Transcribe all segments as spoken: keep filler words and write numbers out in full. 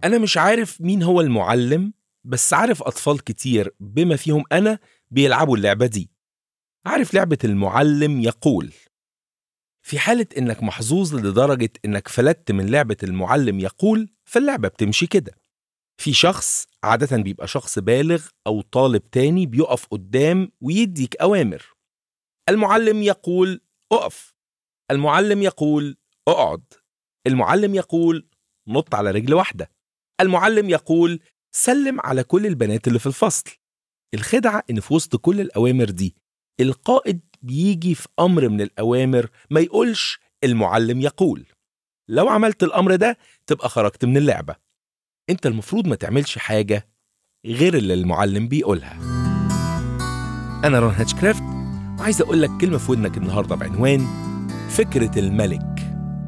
أنا مش عارف مين هو المعلم، بس عارف أطفال كتير بما فيهم أنا بيلعبوا اللعبة دي. عارف لعبة المعلم يقول. في حالة إنك محظوظ لدرجة إنك فلتت من لعبة المعلم يقول، فاللعبة بتمشي كده. في شخص عادة بيبقى شخص بالغ أو طالب تاني بيقف قدام ويديك أوامر. المعلم يقول أقف، المعلم يقول اقعد، المعلم يقول نط على رجل واحدة، المعلم يقول سلم على كل البنات اللي في الفصل. الخدعة إن في وسط كل الأوامر دي القائد بيجي في أمر من الأوامر ما يقولش المعلم يقول. لو عملت الأمر ده تبقى خرجت من اللعبة. أنت المفروض ما تعملش حاجة غير اللي المعلم بيقولها. أنا رون هاتشكرافت، وعايز أقول لك كلمة في ودنك النهاردة بعنوان فكرة الملك.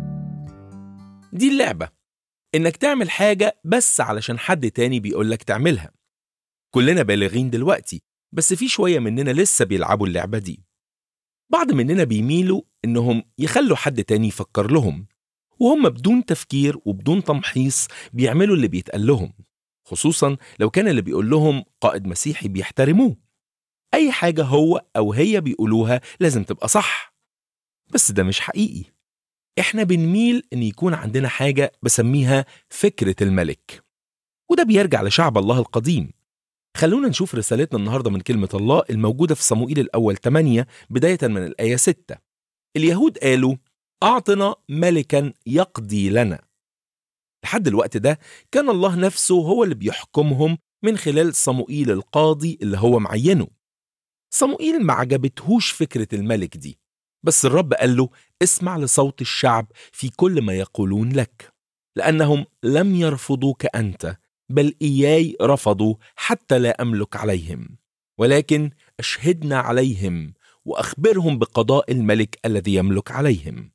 دي اللعبة، إنك تعمل حاجة بس علشان حد تاني بيقولك تعملها. كلنا بالغين دلوقتي، بس في شوية مننا لسه بيلعبوا اللعبة دي. بعض مننا بيميلوا إنهم يخلوا حد تاني يفكر لهم، وهم بدون تفكير وبدون تمحيص بيعملوا اللي بيتقال لهم، خصوصا لو كان اللي بيقول لهم قائد مسيحي بيحترموه. أي حاجة هو أو هي بيقولوها لازم تبقى صح، بس ده مش حقيقي. إحنا بنميل إن يكون عندنا حاجة بسميها فكرة الملك، وده بيرجع لشعب الله القديم. خلونا نشوف رسالتنا النهاردة من كلمة الله الموجودة في صموئيل الأول ثمانية بداية من الآية ستة. اليهود قالوا أعطنا ملكا يقضي لنا. لحد الوقت ده كان الله نفسه هو اللي بيحكمهم من خلال صموئيل القاضي اللي هو معينه. صموئيل ما عجبتهوش فكرة الملك دي، بس الرب قال له اسمع لصوت الشعب في كل ما يقولون لك، لأنهم لم يرفضوك أنت، بل إياي رفضوا حتى لا أملك عليهم، ولكن أشهدنا عليهم وأخبرهم بقضاء الملك الذي يملك عليهم.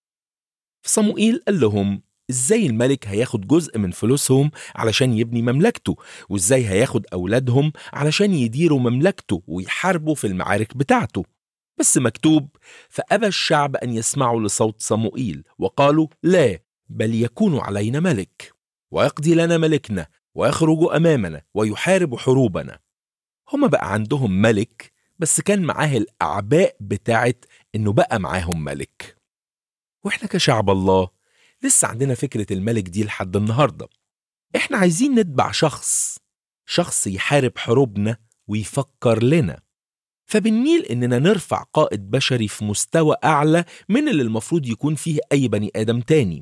صموئيل قال لهم إزاي الملك هياخد جزء من فلوسهم علشان يبني مملكته، وإزاي هياخد أولادهم علشان يديروا مملكته ويحاربوا في المعارك بتاعته. بس مكتوب فأبى الشعب أن يسمعوا لصوت صموئيل وقالوا لا، بل يكون علينا ملك ويقضي لنا ملكنا ويخرج أمامنا ويحارب حروبنا. هم بقى عندهم ملك، بس كان معاه الأعباء بتاعت إنه بقى معاهم ملك. وإحنا كشعب الله لسه عندنا فكرة الملك دي لحد النهاردة. إحنا عايزين نتبع شخص شخص يحارب حروبنا ويفكر لنا، فبنميل إننا نرفع قائد بشري في مستوى أعلى من اللي المفروض يكون فيه أي بني آدم تاني.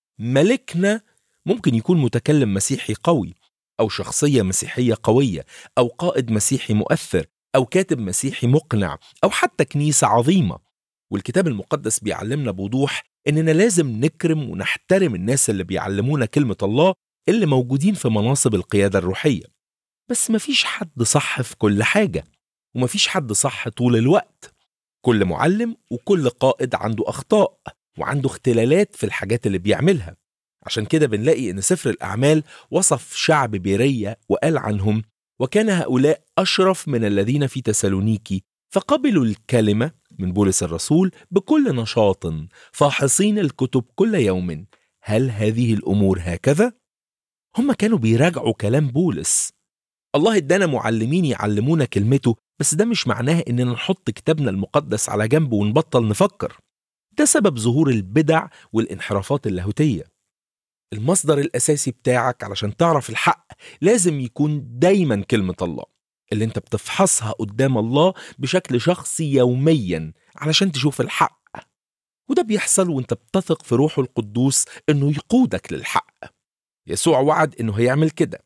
ملكنا ممكن يكون متكلم مسيحي قوي، أو شخصية مسيحية قوية، أو قائد مسيحي مؤثر، أو كاتب مسيحي مقنع، أو حتى كنيسة عظيمة. والكتاب المقدس بيعلمنا بوضوح إننا لازم نكرم ونحترم الناس اللي بيعلمونا كلمة الله اللي موجودين في مناصب القيادة الروحية. بس مفيش حد صح في كل حاجة، ومفيش حد صح طول الوقت. كل معلم وكل قائد عنده أخطاء وعنده اختلالات في الحاجات اللي بيعملها. عشان كده بنلاقي إن سفر الأعمال وصف شعب بيرية وقال عنهم وكان هؤلاء أشرف من الذين في تسالونيكي، فقبلوا الكلمة من بولس الرسول بكل نشاط، فاحصين الكتب كل يوم، هل هذه الأمور هكذا؟ هم كانوا بيراجعوا كلام بولس. الله ادانا معلمين يعلمونا كلمته، بس ده مش معناه إننا نحط كتابنا المقدس على جنب ونبطل نفكر. ده سبب ظهور البدع والانحرافات اللاهوتية. المصدر الأساسي بتاعك علشان تعرف الحق لازم يكون دايما كلمة الله اللي انت بتفحصها قدام الله بشكل شخصي يوميا علشان تشوف الحق. وده بيحصل وانت بتثق في روحه القدوس انه يقودك للحق. يسوع وعد انه هيعمل كده.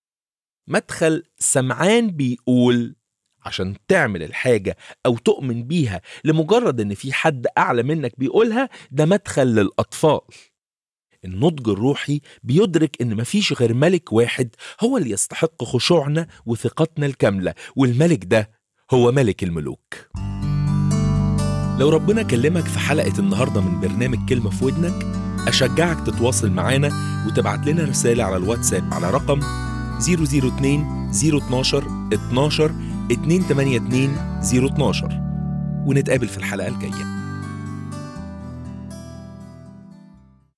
مدخل سمعان بيقول عشان تعمل الحاجة أو تؤمن بيها لمجرد إن في حد أعلى منك بيقولها، ده مدخل للأطفال. النضج الروحي بيدرك إن مفيش غير ملك واحد هو اللي يستحق خشوعنا وثقتنا الكاملة، والملك ده هو ملك الملوك. لو ربنا كلمك في حلقة النهاردة من برنامج كلمة في ودنك، أشجعك تتواصل معانا وتبعت لنا رسالة على الواتساب على رقم صفر صفر اتنين صفر اتناشر اتناشر اتنين تمانية اتنين صفر اتناشر، ونتقابل في الحلقة الجاية.